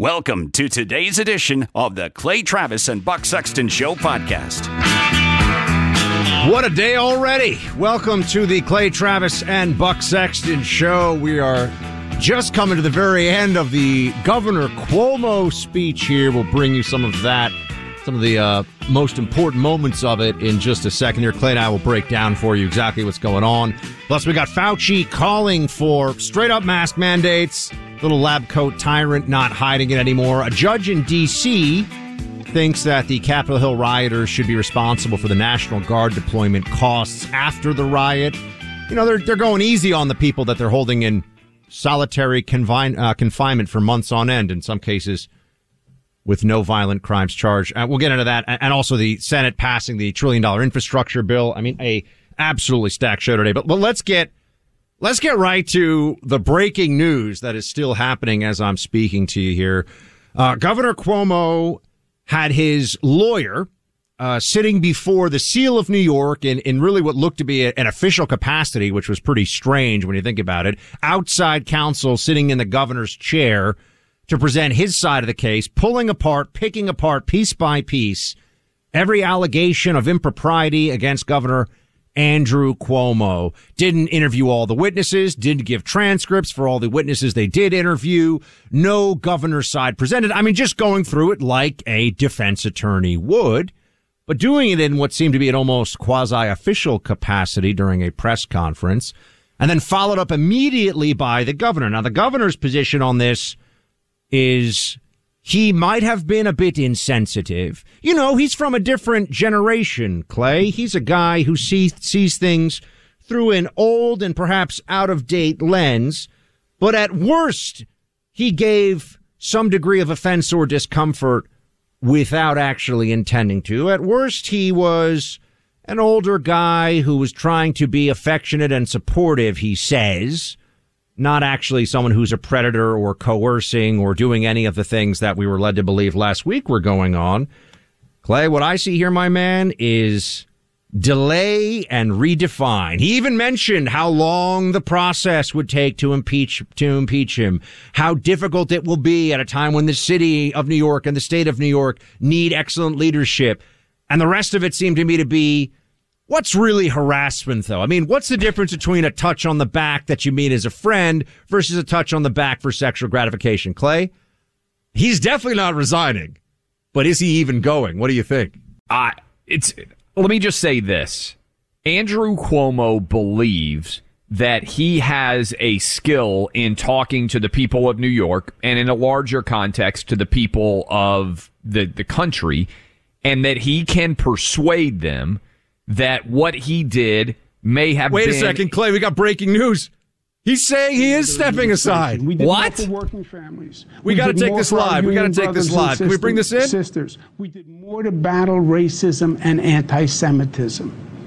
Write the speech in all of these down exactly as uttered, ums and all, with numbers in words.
Welcome to today's edition of the Clay Travis and Buck Sexton Show podcast. What a day already. Welcome to the Clay Travis and Buck Sexton Show. We are just coming to the very end of the Governor Cuomo speech here. We'll bring you some of that, some of the uh, most important moments of it in just a second here. Clay and I will break down for you exactly what's going on. Plus, we got Fauci calling for straight-up mask mandates. Little lab coat tyrant not hiding it anymore. A judge in D C thinks that the Capitol Hill rioters should be responsible for the National Guard deployment costs after the riot. You know, they're they're going easy on the people that they're holding in solitary confine, uh, confinement for months on end, in some cases with no violent crimes charged. Uh, we'll get into that. And also the Senate passing the trillion dollar infrastructure bill. I mean, a absolutely stacked show today. But, but let's get let's get right to the breaking news that is still happening as I'm speaking to you here. Uh, Governor Cuomo had his lawyer uh, sitting before the Seal of New York in, in really what looked to be a, an official capacity, which was pretty strange when you think about it. Outside counsel sitting in the governor's chair to present his side of the case, pulling apart, picking apart piece by piece every allegation of impropriety against Governor Andrew Cuomo. Didn't interview all the witnesses, didn't give transcripts for all the witnesses they did interview. No governor's side presented. I mean, just going through it like a defense attorney would, but doing it in what seemed to be an almost quasi-official capacity during a press conference, and then followed up immediately by the governor. Now, the governor's position on this is he might have been a bit insensitive. You know, he's from a different generation, Clay. He's a guy who sees, sees things through an old and perhaps out-of-date lens. But at worst, he gave some degree of offense or discomfort without actually intending to. At worst, he was an older guy who was trying to be affectionate and supportive, he says. Not actually someone who's a predator or coercing or doing any of the things that we were led to believe last week were going on. Clay, what I see here, my man, is delay and redefine. He even mentioned how long the process would take to impeach to impeach him, how difficult it will be at a time when the city of New York and the state of New York need excellent leadership. And the rest of it seemed to me to be, what's really harassment, though? I mean, what's the difference between a touch on the back that you meet as a friend versus a touch on the back for sexual gratification? Clay, he's definitely not resigning, but is he even going? What do you think? Uh, it's let me just say this. Andrew Cuomo believes that he has a skill in talking to the people of New York and in a larger context to the people of the, the country, and that he can persuade them that what he did may have Wait been... Wait a second, Clay. We got breaking news. He's saying he is stepping aside. We did what? more for working families. We, we got to take this live. We got to take this live. Can we bring this in? Sisters. We did more to battle racism and anti-Semitism.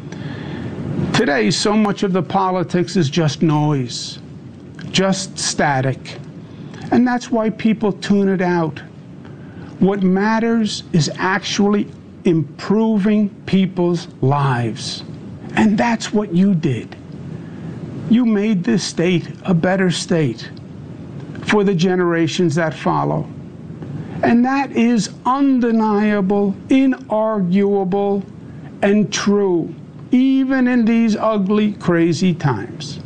Today, so much of the politics is just noise, just static. And that's why people tune it out. What matters is actually improving people's lives. And that's what you did. You made this state a better state for the generations that follow. And that is undeniable, inarguable, and true, even in these ugly, crazy times.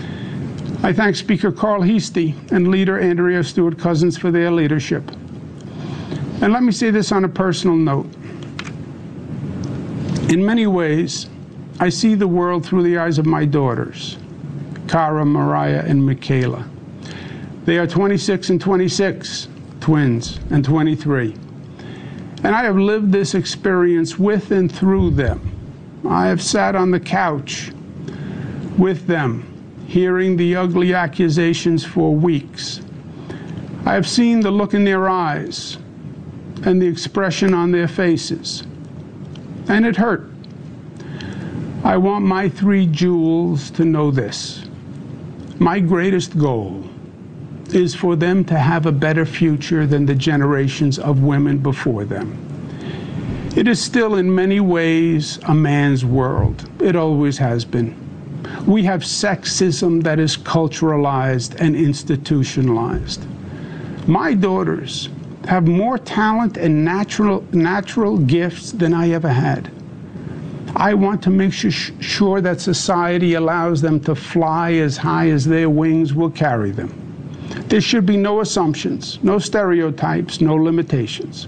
I thank Speaker Carl Heastie and Leader Andrea Stewart-Cousins for their leadership. And let me say this on a personal note. In many ways, I see the world through the eyes of my daughters, Cara, Mariah, and Michaela. They are twenty-six and twenty-six, twins, and twenty-three. And I have lived this experience with and through them. I have sat on the couch with them, hearing the ugly accusations for weeks. I have seen the look in their eyes and the expression on their faces. And it hurt. I want my three jewels to know this. My greatest goal is for them to have a better future than the generations of women before them. It is still in many ways a man's world. It always has been. We have sexism that is culturalized and institutionalized. My daughters have more talent and natural natural gifts than I ever had. I want to make sure that society allows them to fly as high as their wings will carry them. There should be no assumptions, no stereotypes, no limitations.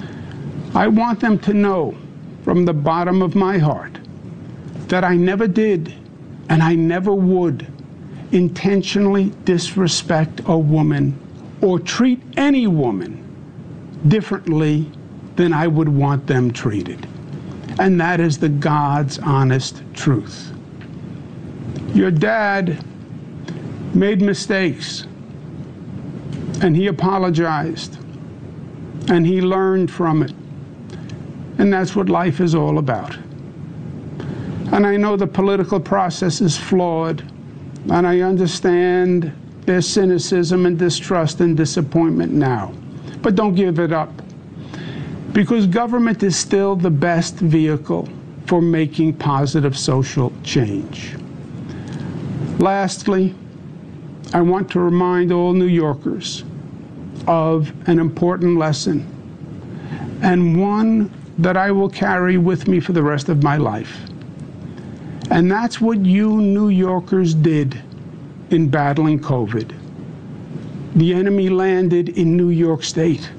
I want them to know from the bottom of my heart that I never did and I never would intentionally disrespect a woman or treat any woman differently than I would want them treated. And that is the God's honest truth. Your dad made mistakes, and he apologized, and he learned from it. And that's what life is all about. And I know the political process is flawed, and I understand their cynicism and distrust and disappointment now. But don't give it up, because government is still the best vehicle for making positive social change. Lastly, I want to remind all New Yorkers of an important lesson, and one that I will carry with me for the rest of my life. And that's what you New Yorkers did in battling COVID. The enemy landed in New York State.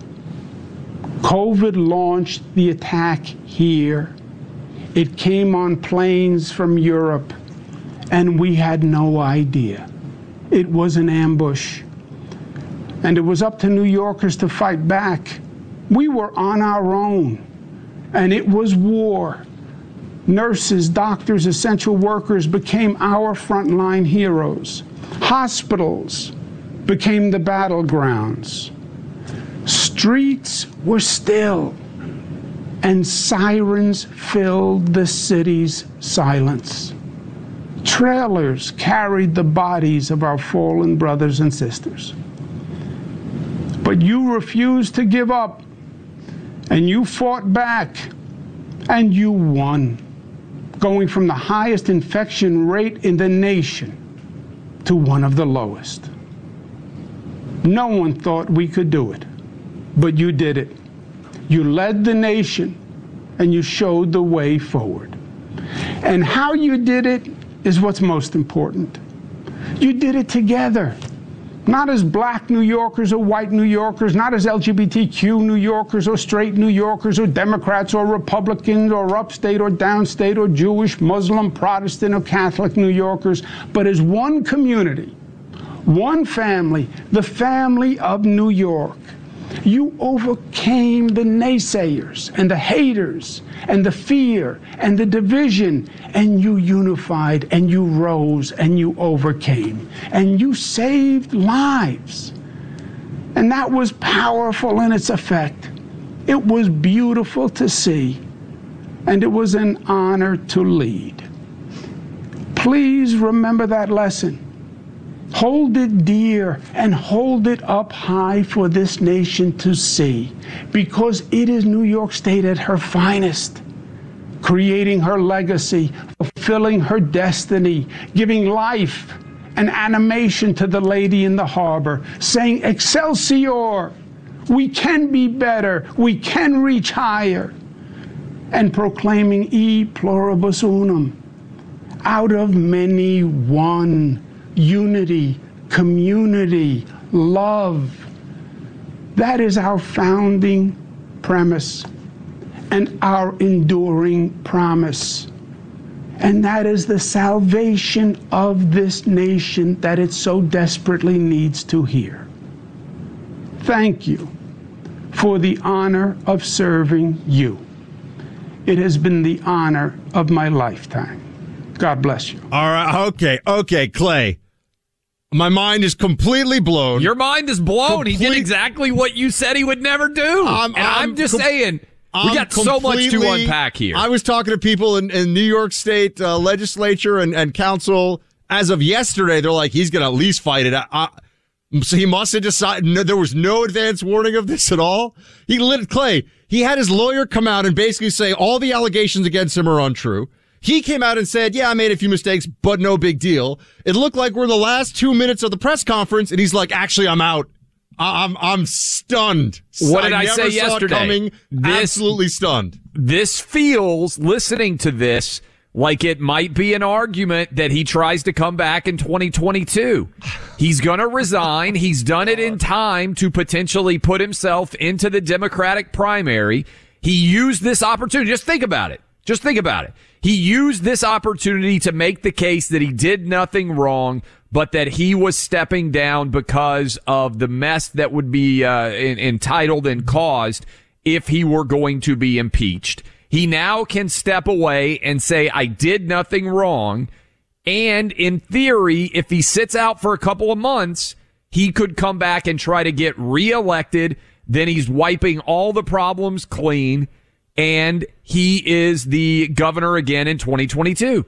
COVID launched the attack here. It came on planes from Europe, and we had no idea. It was an ambush. And it was up to New Yorkers to fight back. We were on our own, and it was war. Nurses, doctors, essential workers became our frontline heroes. Hospitals became the battlegrounds. Streets were still, and sirens filled the city's silence. Trailers carried the bodies of our fallen brothers and sisters. But you refused to give up, and you fought back, and you won, going from the highest infection rate in the nation to one of the lowest. No one thought we could do it, but you did it. You led the nation, and you showed the way forward. And how you did it is what's most important. You did it together, not as black New Yorkers or white New Yorkers, not as L G B T Q New Yorkers or straight New Yorkers or Democrats or Republicans or upstate or downstate or Jewish, Muslim, Protestant or Catholic New Yorkers, but as one community, one family, the family of New York. You overcame the naysayers and the haters and the fear and the division, and you unified and you rose and you overcame and you saved lives. And that was powerful in its effect. It was beautiful to see, and it was an honor to lead. Please remember that lesson. Hold it dear and hold it up high for this nation to see, because it is New York State at her finest, creating her legacy, fulfilling her destiny, giving life and animation to the lady in the harbor, saying, Excelsior, we can be better, we can reach higher, and proclaiming E pluribus unum, out of many one. Unity, community, love. That is our founding premise and our enduring promise. And that is the salvation of this nation that it so desperately needs to hear. Thank you for the honor of serving you. It has been the honor of my lifetime. God bless you. All right. Okay. Okay, Clay. My mind is completely blown. Your mind is blown. Complete, he did exactly what you said he would never do. I'm, and I'm, I'm just com- saying, we I'm got so much to unpack here. I was talking to people in, in New York State uh, legislature and, and council as of yesterday. They're like, he's going to at least fight it. I, I, so he must have decided. No, there was no advance warning of this at all. He lit Clay. He had his lawyer come out and basically say all the allegations against him are untrue. He came out and said, yeah, I made a few mistakes, but no big deal. It looked like we're in the last two minutes of the press conference, and he's like, actually, I'm out. I'm I'm stunned. What did I, I never say saw yesterday? It coming. This, Absolutely stunned. This feels, listening to this, like it might be an argument that he tries to come back in twenty twenty-two. He's going to resign. He's done it in time to potentially put himself into the Democratic primary. He used this opportunity. Just think about it. Just think about it. He used this opportunity to make the case that he did nothing wrong, but that he was stepping down because of the mess that would be uh, in, entitled and caused if he were going to be impeached. He now can step away and say, I did nothing wrong. And in theory, if he sits out for a couple of months, he could come back and try to get reelected. Then he's wiping all the problems clean. And he is the governor again in twenty twenty-two.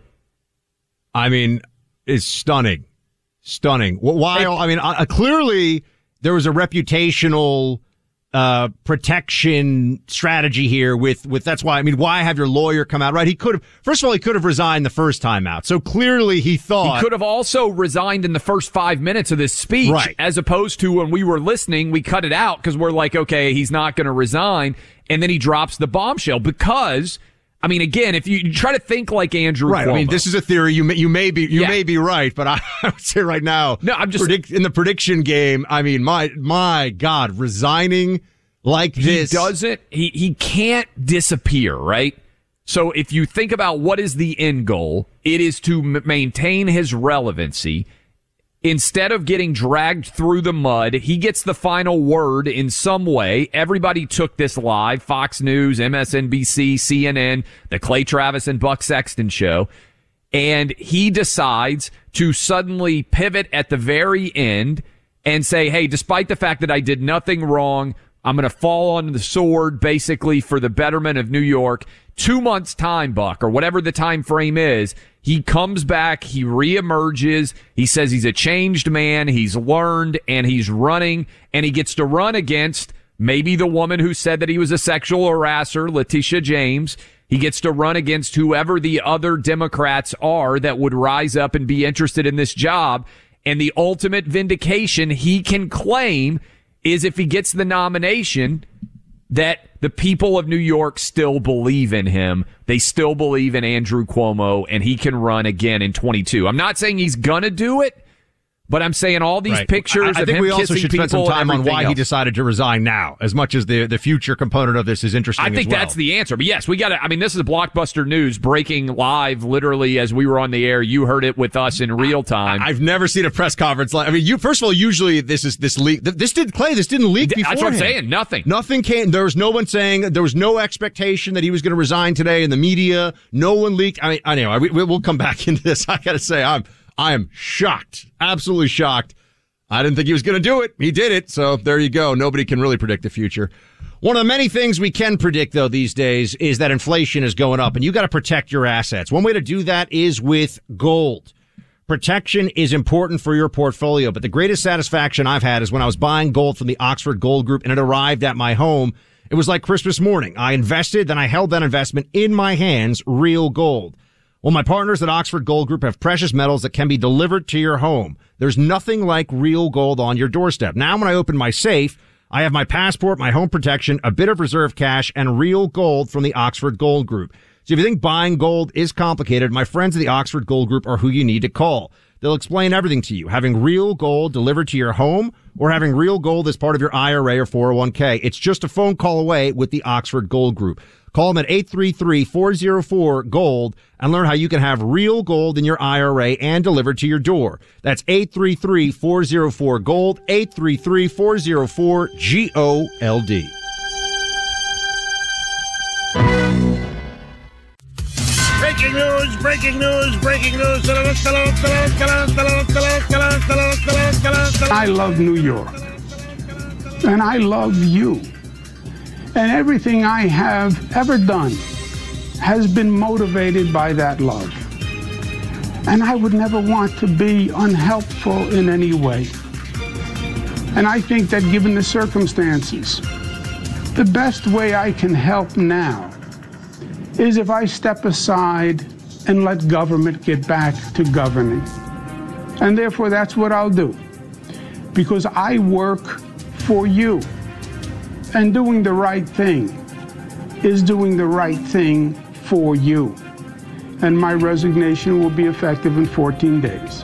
I mean, it's stunning. Stunning. Why? I mean, uh, clearly there was a reputational uh protection strategy here with with that's why I mean why have your lawyer come out, right? He could have, first of all, he could have resigned the first time out. So clearly he thought he could have also resigned in the first five minutes of this speech, right, as opposed to when we were listening, we cut it out because we're like, okay, he's not going to resign, and then he drops the bombshell because, I mean, again, if you, you try to think like Andrew right, Cuomo. I mean, this is a theory. You may, you may be, you yeah. may be right, but I, I would say right now, no, I'm just predict, in the prediction game. I mean, my, my God, resigning like this. He doesn't, he, he can't disappear, right? So if you think about what is the end goal, it is to m- maintain his relevancy. Instead of getting dragged through the mud, he gets the final word in some way. Everybody took this live. Fox News, M S N B C, C N N, the Clay Travis and Buck Sexton show. And he decides to suddenly pivot at the very end and say, hey, despite the fact that I did nothing wrong, I'm going to fall on the sword basically for the betterment of New York. Two months time, Buck, or whatever the time frame is. He comes back, he reemerges, he says he's a changed man, he's learned, and he's running, and he gets to run against maybe the woman who said that he was a sexual harasser, Letitia James. He gets to run against whoever the other Democrats are that would rise up and be interested in this job. And the ultimate vindication he can claim is if he gets the nomination, that the people of New York still believe in him. They still believe in Andrew Cuomo, and he can run again in twenty-two. I'm not saying he's going to do it, but I'm saying all these right. pictures I, I of think him we also kissing should people spend some time on why else. he decided to resign now, as much as the the future component of this is interesting. I think as well. that's the answer. But yes, we got to, I mean, this is blockbuster news breaking live literally as we were on the air. You heard it with us in real time. I, I've never seen a press conference like, I mean, you, first of all, usually this is this leak. This did Clay, this didn't leak before. That's what I'm saying. Nothing. Nothing came. There was no one saying, there was no expectation that he was going to resign today in the media. No one leaked. I mean, anyway, we, we'll come back into this. I got to say, I'm, I am shocked. Absolutely shocked. I didn't think he was going to do it. He did it. So there you go. Nobody can really predict the future. One of the many things we can predict, though, these days is that inflation is going up, and you got to protect your assets. One way to do that is with gold. Protection is important for your portfolio, but the greatest satisfaction I've had is when I was buying gold from the Oxford Gold Group and it arrived at my home. It was like Christmas morning. I invested, then I held that investment in my hands, real gold. Well, my partners at Oxford Gold Group have precious metals that can be delivered to your home. There's nothing like real gold on your doorstep. Now, when I open my safe, I have my passport, my home protection, a bit of reserve cash, and real gold from the Oxford Gold Group. So if you think buying gold is complicated, my friends at the Oxford Gold Group are who you need to call. They'll explain everything to you. Having real gold delivered to your home or having real gold as part of your I R A or four oh one k. It's just a phone call away with the Oxford Gold Group. Call them at eight three three, four oh four, GOLD and learn how you can have real gold in your I R A and delivered to your door. That's eight three three, four oh four, GOLD, eight three three, four oh four, G O L D. Breaking news, breaking news, breaking news. I love New York, and I love you. And everything I have ever done has been motivated by that love. And I would never want to be unhelpful in any way. And I think that given the circumstances, the best way I can help now is if I step aside and let government get back to governing. And therefore, that's what I'll do. Because I work for you. And doing the right thing is doing the right thing for you. And my resignation will be effective in fourteen days.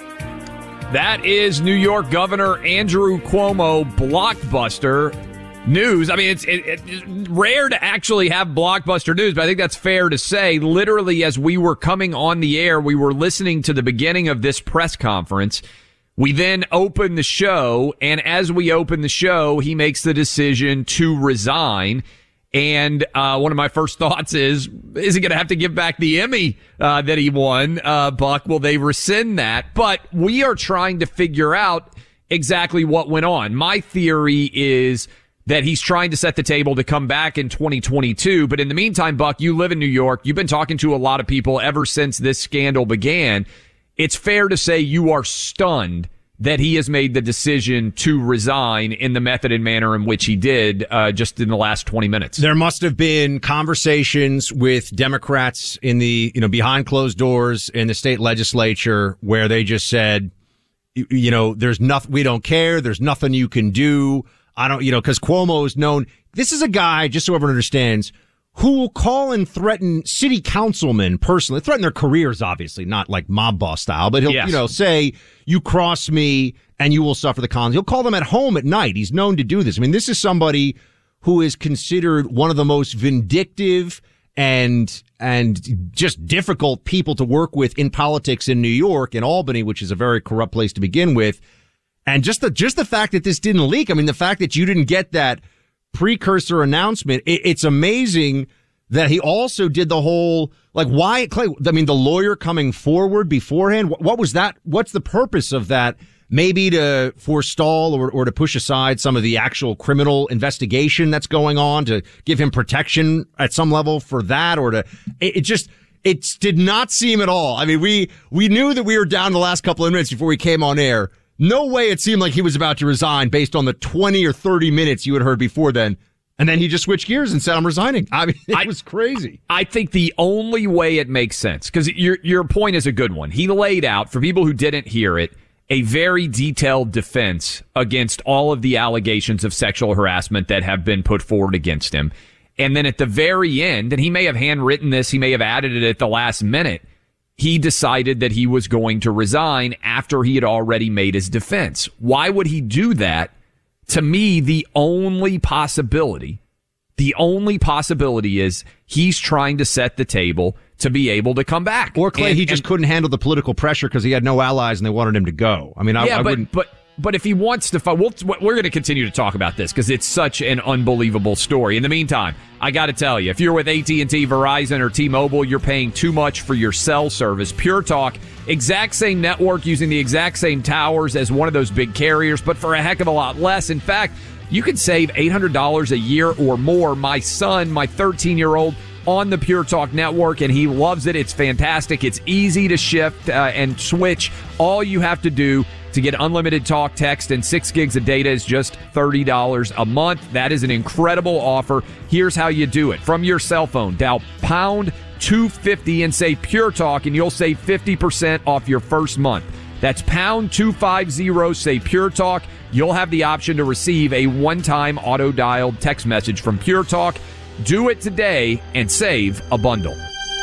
That is New York Governor Andrew Cuomo. Blockbuster news. I mean, it's, it, it's rare to actually have blockbuster news, but I think that's fair to say. Literally, as we were coming on the air, we were listening to the beginning of this press conference. We then open the show, and as we open the show, he makes the decision to resign. And uh one of my first thoughts is, is he going to have to give back the Emmy uh that he won, uh Buck? Will they rescind that? But we are trying to figure out exactly what went on. My theory is that he's trying to set the table to come back in twenty twenty-two. But in the meantime, Buck, you live in New York. You've been talking to a lot of people ever since this scandal began. It's fair to say you are stunned that he has made the decision to resign in the method and manner in which he did uh, just in the last twenty minutes. There must have been conversations with Democrats in the, you know, behind closed doors in the state legislature where they just said, you, you know, there's nothing, we don't care. There's nothing you can do. I don't, you know, because Cuomo is known. This is a guy, just so everyone understands, who will call and threaten city councilmen personally, threaten their careers, obviously, not like mob boss style, but he'll, yes. you know, say, you cross me and you will suffer the consequences. He'll call them at home at night. He's known to do this. I mean, this is somebody who is considered one of the most vindictive and, and just difficult people to work with in politics in New York, in Albany, which is a very corrupt place to begin with. And just the, just the fact that this didn't leak. I mean, the fact that you didn't get that precursor announcement, it, it's amazing that he also did the whole, like, why, Clay, I mean, the lawyer coming forward beforehand, what, what was that? What's the purpose of that? Maybe to forestall or, or to push aside some of the actual criminal investigation that's going on, to give him protection at some level for that, or to, it, it just, it did not seem at all. I mean, we, we knew that we were down the last couple of minutes before we came on air. No way it seemed like he was about to resign based on the twenty or thirty minutes you had heard before then. And then he just switched gears and said, I'm resigning. I mean, it I, was crazy. I think the only way it makes sense, because your your point is a good one. He laid out, for people who didn't hear it, a very detailed defense against all of the allegations of sexual harassment that have been put forward against him. And then at the very end, and he may have handwritten this, he may have added it at the last minute, he decided that he was going to resign after he had already made his defense. Why would he do that? To me, the only possibility, the only possibility is he's trying to set the table to be able to come back. Or Clay, and, he just and, couldn't handle the political pressure because he had no allies and they wanted him to go. I mean, I, yeah, I but, wouldn't. But, But if he wants to fight, we'll, we're going to continue to talk about this because it's such an unbelievable story. In the meantime, I got to tell you, if you're with A T and T, Verizon, or T-Mobile, you're paying too much for your cell service. Pure Talk, exact same network using the exact same towers as one of those big carriers, but for a heck of a lot less. In fact, you could save eight hundred dollars a year or more. My son, my thirteen-year-old, on the Pure Talk network, and he loves it. It's fantastic. It's easy to shift uh, and switch. All you have to do to get unlimited talk, text, and six gigs of data is just thirty dollars a month. That is an incredible offer. Here's how you do it. From your cell phone, dial pound two fifty and say Pure Talk, and you'll save fifty percent off your first month. That's pound two fifty, say Pure Talk. You'll have the option to receive a one-time auto-dialed text message from Pure Talk. Do it today and save a bundle.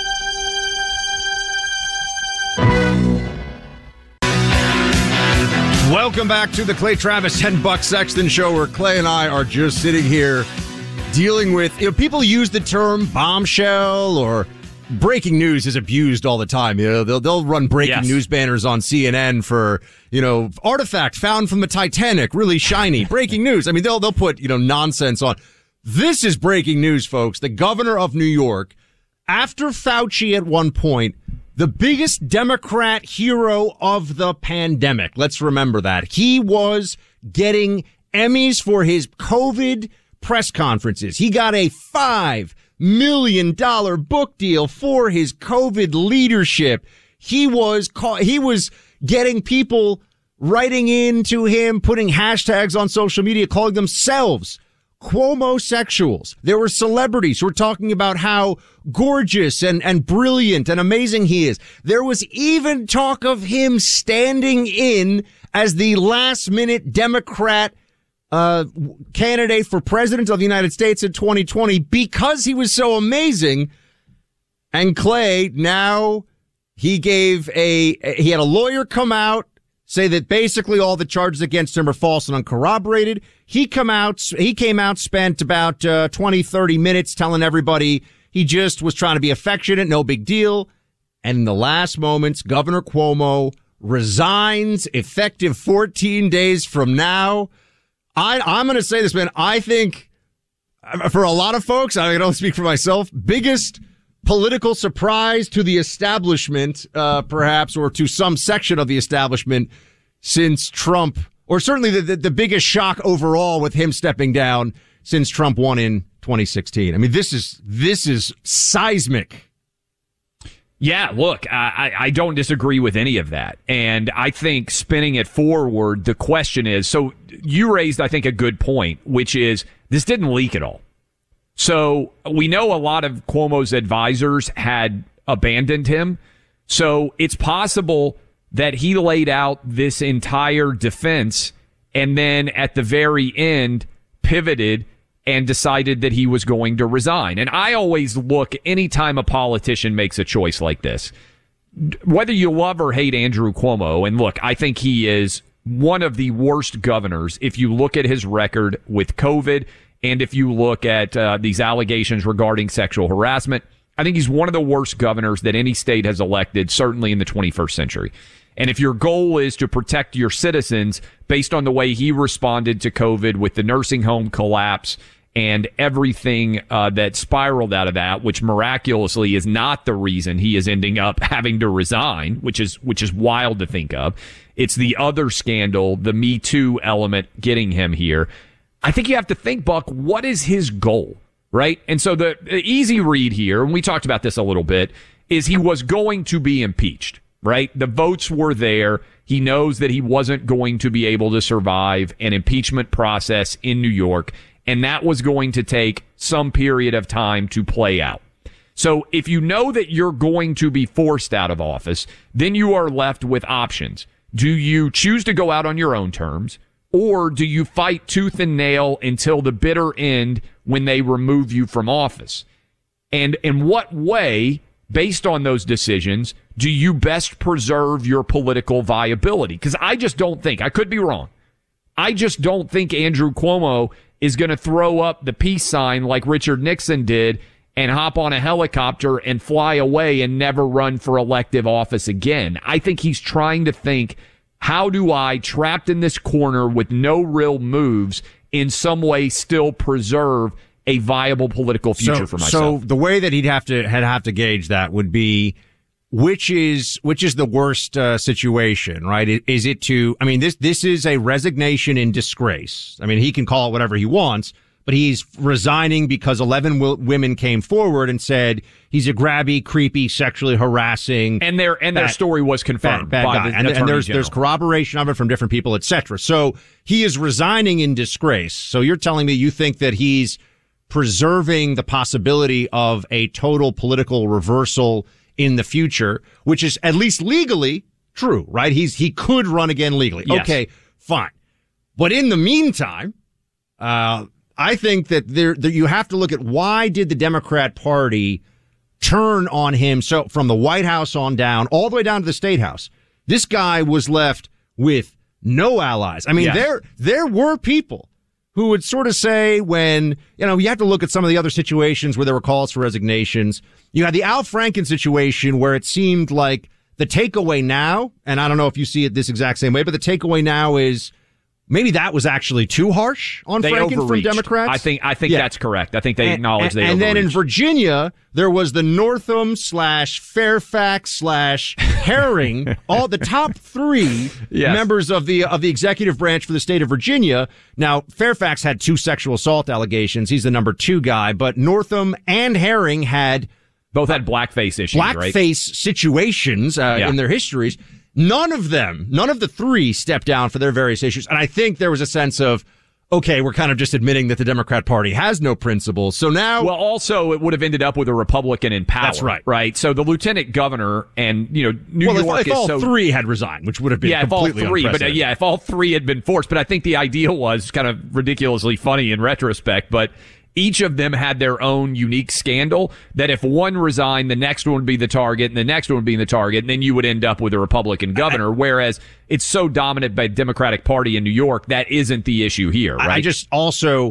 Welcome back to the Clay Travis and Buck Sexton Show, where Clay and I are just sitting here dealing with, you know, people use the term bombshell, or breaking news is abused all the time. You know, they'll they'll run breaking yes. news banners on C N N for, you know, artifact found from the Titanic, really shiny, breaking news. I mean, they'll they'll put, you know, nonsense on. This is breaking news, folks. The governor of New York, after Fauci at one point, the biggest Democrat hero of the pandemic. Let's remember that. He was getting Emmys for his COVID press conferences. He got a five million dollars book deal for his COVID leadership. He was call- he was getting people writing into him, putting hashtags on social media, calling themselves Cuomo-sexuals. There were celebrities who were talking about how gorgeous and, and brilliant and amazing he is. There was even talk of him standing in as the last-minute Democrat uh, candidate for president of the United States in twenty twenty because he was so amazing. And Clay, now he gave a, he had a lawyer come out, say that basically all the charges against him are false and uncorroborated. He come out, he came out, spent about uh, twenty, thirty minutes telling everybody he just was trying to be affectionate, no big deal. And in the last moments, Governor Cuomo resigns effective fourteen days from now. I, I'm going to say this, man. I think for a lot of folks, I can only speak for myself, biggest political surprise to the establishment, uh, perhaps, or to some section of the establishment since Trump, or certainly the, the, the biggest shock overall with him stepping down since Trump won in twenty sixteen. I mean, this is, this is seismic. Yeah, look, I, I don't disagree with any of that. And I think spinning it forward, the question is, so you raised, I think, a good point, which is this didn't leak at all. So we know a lot of Cuomo's advisors had abandoned him. So it's possible that he laid out this entire defense and then at the very end pivoted and decided that he was going to resign. And I always look, anytime a politician makes a choice like this, whether you love or hate Andrew Cuomo, and look, I think he is one of the worst governors if you look at his record with COVID and if you look at uh, these allegations regarding sexual harassment. I think he's one of the worst governors that any state has elected, certainly in the twenty-first century. And if your goal is to protect your citizens based on the way he responded to COVID with the nursing home collapse and everything uh, that spiraled out of that, which miraculously is not the reason he is ending up having to resign, which is which is wild to think of. It's the other scandal, the Me Too element getting him here. I think you have to think, Buck, what is his goal, right? And so the, the easy read here, and we talked about this a little bit, is he was going to be impeached, right? The votes were there. He knows that he wasn't going to be able to survive an impeachment process in New York, and that was going to take some period of time to play out. So if you know that you're going to be forced out of office, then you are left with options. Do you choose to go out on your own terms, or do you fight tooth and nail until the bitter end when they remove you from office? And in what way, based on those decisions, do you best preserve your political viability? Because I just don't think, I could be wrong, I just don't think Andrew Cuomo is going to throw up the peace sign like Richard Nixon did and hop on a helicopter and fly away and never run for elective office again. I think he's trying to think, how do I, trapped in this corner with no real moves, in some way still preserve a viable political future so, for myself? So the way that he'd have to had have to gauge that would be, which is which is the worst uh, situation, right? Is it to? I mean, this this is a resignation in disgrace. I mean, he can call it whatever he wants, but he's resigning because eleven w- women came forward and said he's a grabby, creepy, sexually harassing, and their and bad, their story was confirmed bad, bad by guy. the and, and there's General. there's corroboration of it from different people, et cetera. So he is resigning in disgrace. So you're telling me you think that he's preserving the possibility of a total political reversal in the future, which is at least legally true, right? He's he could run again legally. Yes. Okay, fine. But in the meantime, uh, I think that there, that you have to look at, why did the Democrat Party turn on him? So from the White House on down, all the way down to the State House, this guy was left with no allies. I mean, yes. there there were people who would sort of say, when, you know, you have to look at some of the other situations where there were calls for resignations. You had the Al Franken situation where it seemed like the takeaway now, and I don't know if you see it this exact same way, but the takeaway now is maybe that was actually too harsh on they Franken overreached. from Democrats. I think I think yeah. that's correct. I think they and, acknowledge they and, and overreached. then in Virginia, there was the Northam slash Fairfax slash Herring, all the top three yes. members of the of the executive branch for the state of Virginia. Now, Fairfax had two sexual assault allegations. He's the number two guy, but Northam and Herring had both had blackface issues, blackface right? situations uh, yeah. in their histories. None of them, none of the three stepped down for their various issues. And I think there was a sense of, okay, we're kind of just admitting that the Democrat Party has no principles. So now, well, also it would have ended up with a Republican in power. That's right, right. So the lieutenant governor and you know New well, York if, if is all so, three had resigned, which would have been yeah, completely if all three, but uh, unprecedented. yeah, if all three had been forced. But I think the idea was kind of ridiculously funny in retrospect, but. Each of them had their own unique scandal that if one resigned, the next one would be the target and the next one would be the target. And then you would end up with a Republican governor. Whereas it's so dominant by the Democratic Party in New York. That isn't the issue here, right? I just also,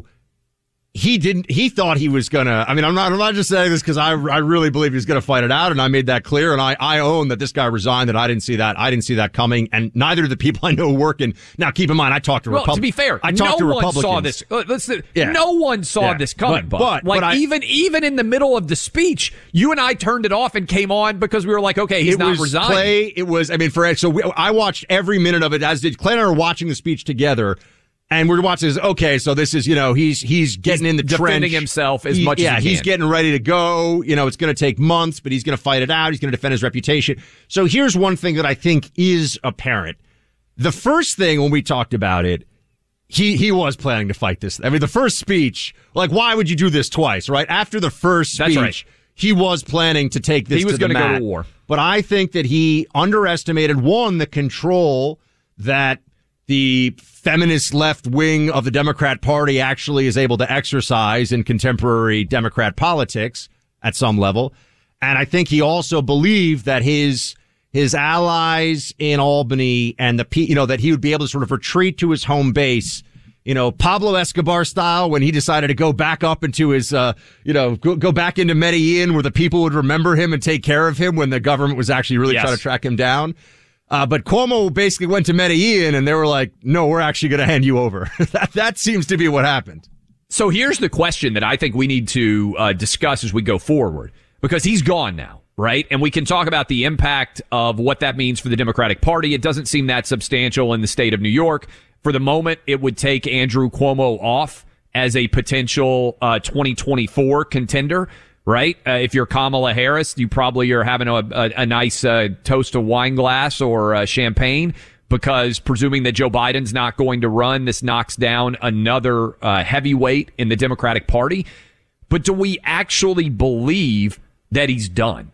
he didn't, he thought he was going to, I mean, I'm not, I'm not just saying this because I, I really believe he's going to fight it out. And I made that clear. And I, I own that this guy resigned, that I didn't see that. I didn't see that coming. And neither do the people I know working. Now, keep in mind, I talked to well, Republicans. To be fair, I talked no to one Republicans. saw this. Uh, let's, yeah. No one saw yeah. this coming, but, but, but like but I, even even in the middle of the speech, you and I turned it off and came on because we were like, okay, he's it not was resigning. Clay, it was, I mean, for so we, I watched every minute of it, as did Clay and I were watching the speech together. And we're watching this. Okay, so this is, you know, he's he's getting he's in the defending trench. himself as he, much yeah, as he he's can. getting ready to go. You know, it's going to take months, but he's going to fight it out. He's going to defend his reputation. So here's one thing that I think is apparent. The first thing when we talked about it, he he was planning to fight this. I mean, the first speech, like, why would you do this twice, right? After the first speech, That's right. he was planning to take this he was to the gonna mat. go to war. But I think that he underestimated, one, the control that the feminist left wing of the Democrat Party actually is able to exercise in contemporary Democrat politics at some level. And I think he also believed that his his allies in Albany and the, you know, that he would be able to sort of retreat to his home base, you know, Pablo Escobar style, when he decided to go back up into his, uh, you know, go, go back into Medellin where the people would remember him and take care of him when the government was actually really yes. trying to track him down. Uh, but Cuomo basically went to Medellin and they were like, no, we're actually going to hand you over. that, that seems to be what happened. So here's the question that I think we need to uh, discuss as we go forward, because he's gone now, right? And we can talk about the impact of what that means for the Democratic Party. It doesn't seem that substantial in the state of New York. For the moment, it would take Andrew Cuomo off as a potential uh, twenty twenty-four contender. Right? Uh, if you're Kamala Harris, you probably are having a, a, a nice uh, toast of wine glass or uh, champagne, because presuming that Joe Biden's not going to run, this knocks down another uh, heavyweight in the Democratic Party. But do we actually believe that he's done?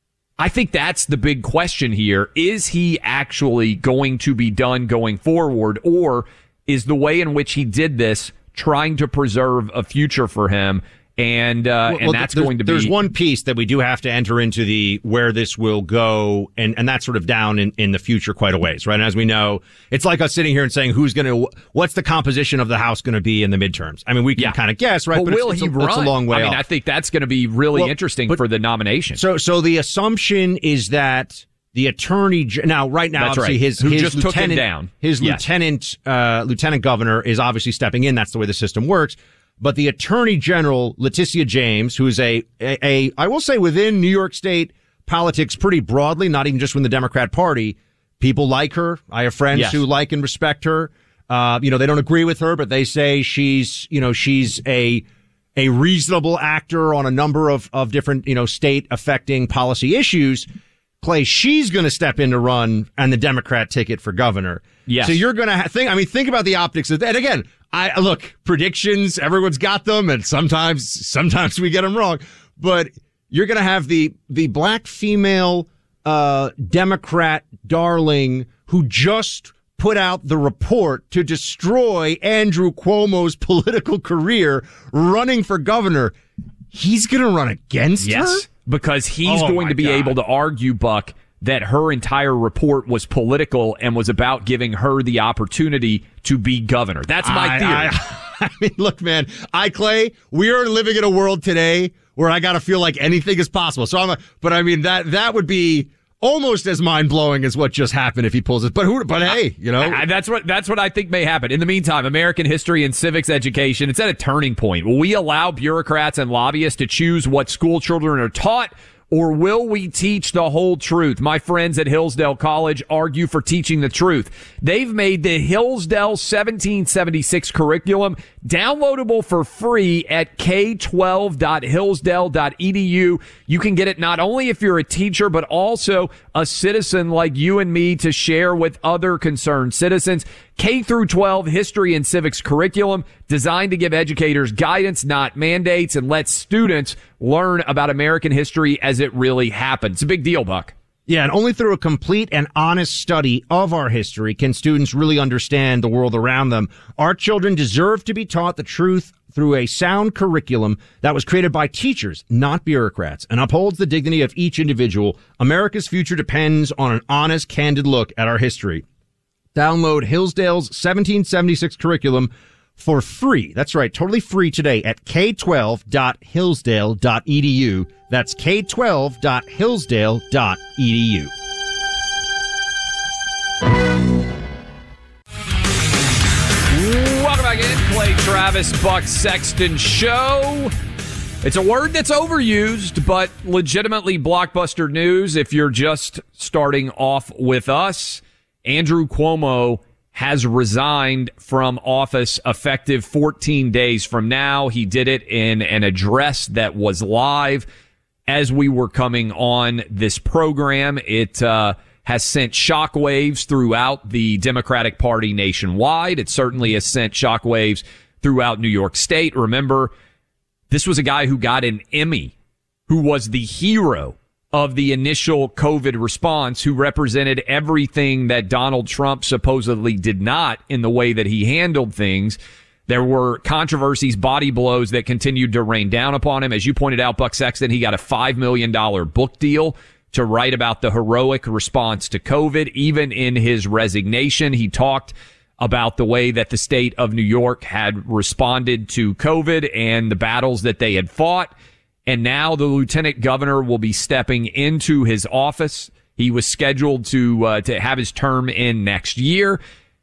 I think that's the big question here. Is he actually going to be done going forward, or is the way in which he did this trying to preserve a future for him? And uh, well, and that's going to be. There's one piece that we do have to enter into the where this will go, and, and that's sort of down in, in the future quite a ways, right? And as we know, it's like us sitting here and saying who's going to, what's the composition of the House going to be in the midterms? I mean, we can yeah. kind of guess, right? But, but will it's, he it's a, run? It's a long way I mean, off. I think that's going to be really well, interesting but, for the nomination. So, so the assumption is that the attorney now, right now, that's obviously right. his Who his just lieutenant, took him down. his yes. lieutenant uh, lieutenant governor is obviously stepping in. That's the way the system works. But the Attorney General, Letitia James, who's a, a, a, I will say within New York State politics pretty broadly, not even just within the Democrat Party, people like her. I have friends yes. who like and respect her. Uh, you know, they don't agree with her, but they say she's, you know, she's a, a reasonable actor on a number of, of different, you know, state affecting policy issues. Clay, she's going to step in to run on the Democrat ticket for governor. Yes. So you're going to ha- think, I mean, think about the optics of that. And again, I look, predictions, everyone's got them, and sometimes, sometimes we get them wrong, but you're going to have the, the black female, uh, Democrat darling who just put out the report to destroy Andrew Cuomo's political career running for governor. He's going to run against yes, her? Because he's Oh, going my to be God. able to argue, Buck, that her entire report was political and was about giving her the opportunity to be governor. That's my I, theory. I, I mean, look, man, I, Clay, we are living in a world today where I got to feel like anything is possible. So I'm, a, but I mean, that, that would be almost as mind blowing as what just happened if he pulls it. But who, but hey, you know, I, that's what, that's what I think may happen. In the meantime, American history and civics education, it's at a turning point. Will we allow bureaucrats and lobbyists to choose what school children are taught? Or will we teach the whole truth? My friends at Hillsdale College argue for teaching the truth. They've made the Hillsdale seventeen seventy-six curriculum downloadable for free at k twelve dot hillsdale dot e d u. You can get it not only if you're a teacher, but also a citizen like you and me to share with other concerned citizens. K through twelve history and civics curriculum designed to give educators guidance, not mandates, and let students learn about American history as it really happened. It's a big deal, Buck. Yeah, and only through a complete and honest study of our history can students really understand the world around them. Our children deserve to be taught the truth through a sound curriculum that was created by teachers, not bureaucrats, and upholds the dignity of each individual. America's future depends on an honest, candid look at our history. Download Hillsdale's seventeen seventy-six curriculum for free. That's right, totally free today at k twelve dot hillsdale dot e d u. That's k twelve dot hillsdale dot e d u. Welcome back in. Clay Travis, Buck Sexton Show. It's a word that's overused, but legitimately blockbuster news if you're just starting off with us. Andrew Cuomo has resigned from office effective fourteen days from now. He did it in an address that was live as we were coming on this program. It uh, has sent shockwaves throughout the Democratic Party nationwide. It certainly has sent shockwaves throughout New York State. Remember, this was a guy who got an Emmy, who was the hero of the initial COVID response, who represented everything that Donald Trump supposedly did not in the way that he handled things. There were controversies, body blows that continued to rain down upon him. As you pointed out, Buck Sexton, he got a five million dollars book deal to write about the heroic response to COVID. Even in his resignation, he talked about the way that the state of New York had responded to COVID and the battles that they had fought. And now the lieutenant governor will be stepping into his office. He was scheduled to uh, to have his term in next year.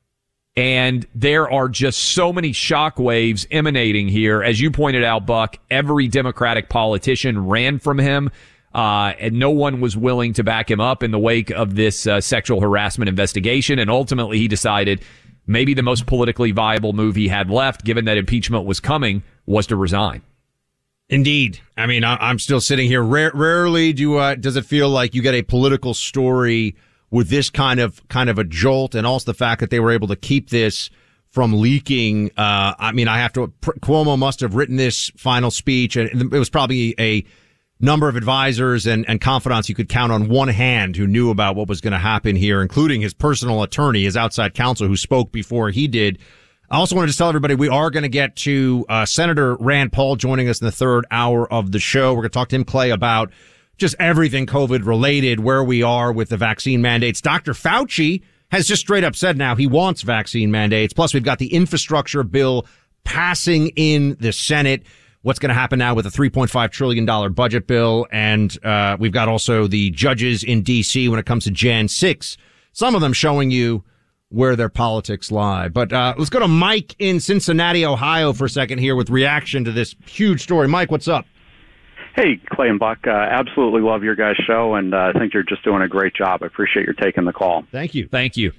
And there are just so many shockwaves emanating here. As you pointed out, Buck, every Democratic politician ran from him, uh, and no one was willing to back him up in the wake of this uh, sexual harassment investigation. And ultimately, he decided maybe the most politically viable move he had left, given that impeachment was coming, was to resign. Indeed. I mean, I, I'm still sitting here. Rare, rarely do uh, does it feel like you get a political story with this kind of kind of a jolt, and also the fact that they were able to keep this from leaking. Uh, I mean, I have to. Cuomo must have written this final speech, and it was probably a number of advisors and, and confidants you could count on one hand who knew about what was going to happen here, including his personal attorney, his outside counsel, who spoke before he did. I also want to just tell everybody we are going to get to uh, Senator Rand Paul joining us in the third hour of the show. We're going to talk to him, Clay, about just everything COVID related, where we are with the vaccine mandates. Doctor Fauci has just straight up said now he wants vaccine mandates. Plus, we've got the infrastructure bill passing in the Senate. What's going to happen now with the three point five trillion dollars budget bill? And uh we've got also the judges in D C when it comes to January sixth. Some of them showing you where their politics lie. But uh let's go to Mike in Cincinnati, Ohio for a second here with reaction to this huge story. Mike, what's up? Hey, Clay and Buck, uh, absolutely love your guys' show, and uh, I think you're just doing a great job. I appreciate your taking the call. Thank you. Thank you.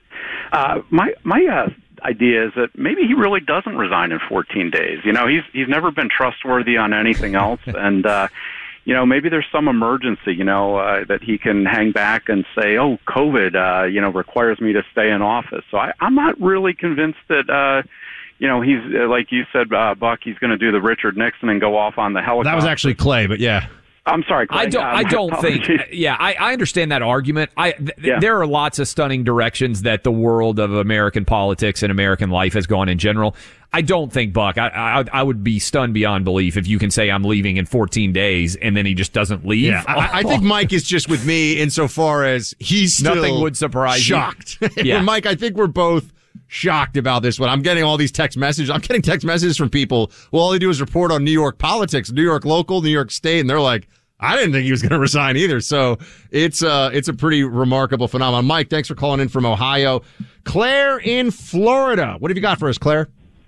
Uh, my my uh, idea is that maybe he really doesn't resign in fourteen days. You know, he's he's never been trustworthy on anything else, and uh, you know, maybe there's some emergency, you know, uh, that he can hang back and say, oh, COVID, uh, you know, requires me to stay in office. So I, I'm not really convinced that, uh, you know, he's, uh, like you said, uh, Buck, he's going to do the Richard Nixon and go off on the helicopter. That was actually Clay, but yeah. I'm sorry, Clay. I don't. Uh, I don't apologies. think. Yeah, I, I understand that argument. I th- Yeah. There are lots of stunning directions that the world of American politics and American life has gone in general. I don't think, Buck. I, I I would be stunned beyond belief if you can say I'm leaving in fourteen days and then he just doesn't leave. Yeah, I, I think Mike is just with me insofar as he's still Nothing would surprise shocked. you. Yeah. Mike, I think we're both shocked about this one. I'm getting all these text messages. I'm getting text messages from people. Well, all they do is report on New York politics, New York local, New York state, and they're like, I didn't think he was going to resign either. So it's uh it's a pretty remarkable phenomenon. Mike, thanks for calling in from Ohio. Claire in Florida. What have you got for us, Claire?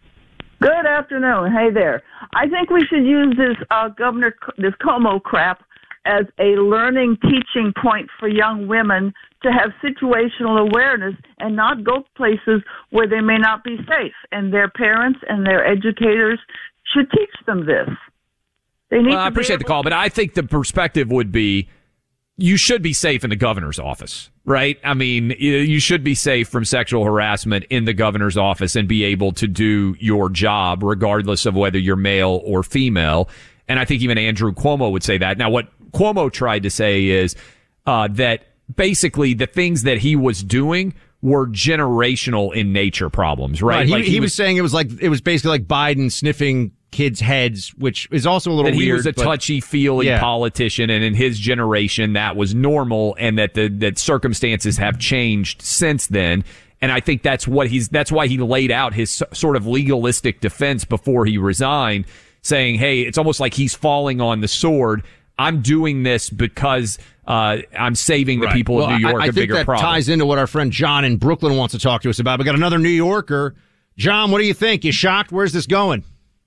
Good afternoon. Hey there. I think we should use this uh, Governor, this Cuomo crap as a learning, teaching point for young women to have situational awareness and not go places where they may not be safe. And their parents and their educators should teach them this. They need well, I to appreciate the call, but I think the perspective would be you should be safe in the governor's office. right? I mean, you should be safe from sexual harassment in the governor's office and be able to do your job regardless of whether you're male or female. And I think even Andrew Cuomo would say that. Now, what Cuomo tried to say is uh, that basically the things that he was doing were generational in nature problems, right? right. He, like he, he was, was saying it was like it was basically like Biden sniffing kids' heads, which is also a little that weird. He was a but, touchy-feely yeah. politician, and in his generation, that was normal, and that the that circumstances have changed since then. And I think that's what he's. That's why he laid out his sort of legalistic defense before he resigned, saying, "Hey, it's almost like he's falling on the sword. I'm doing this because uh, I'm saving the right. people well, of New York I, I a think bigger that problem." Ties into what our friend John in Brooklyn wants to talk to us about. We got another New Yorker. John, what do you think? You shocked? Where's this going?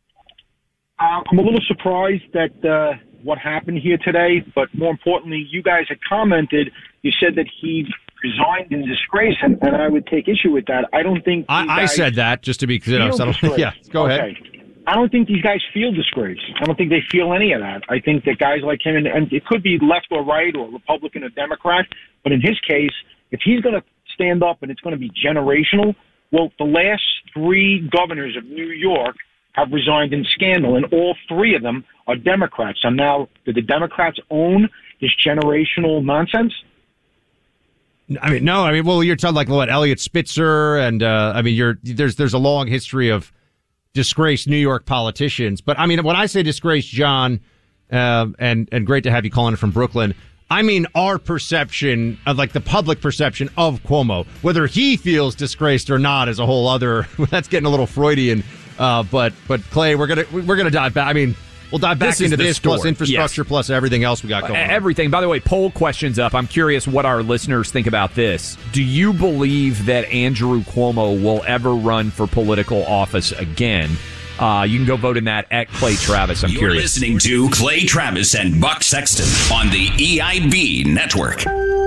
Uh, I'm a little surprised at uh, what happened here today, but more importantly, you guys had commented. You said that he resigned in disgrace, and, and I would take issue with that. I don't think I, I said that just to be clear. Yeah, go okay. ahead. I don't think these guys feel disgrace. I don't think they feel any of that. I think that guys like him, and, and it could be left or right or Republican or Democrat, but in his case, if he's going to stand up and it's going to be generational, well, the last three governors of New York have resigned in scandal, and all three of them are Democrats. So now, do the Democrats own this generational nonsense? I mean, no. I mean, well, you're talking like what Elliot Spitzer, and uh, I mean, you're there's there's a long history of disgraced New York politicians. But I mean, when I say disgraced, John, uh, and and great to have you calling from Brooklyn, I mean our perception of like the public perception of Cuomo. Whether he feels disgraced or not is a whole other. That's getting a little Freudian. Uh, but but Clay, we're gonna we're gonna dive back. I mean, we'll dive back this into this story. plus infrastructure yes. plus everything else we got going on. Everything. By the way, poll questions up. I'm curious what our listeners think about this. Do you believe that Andrew Cuomo will ever run for political office again? Uh, you can go vote in that at Clay Travis. I'm You're curious. Listening to Clay Travis and Buck Sexton on the E I B Network.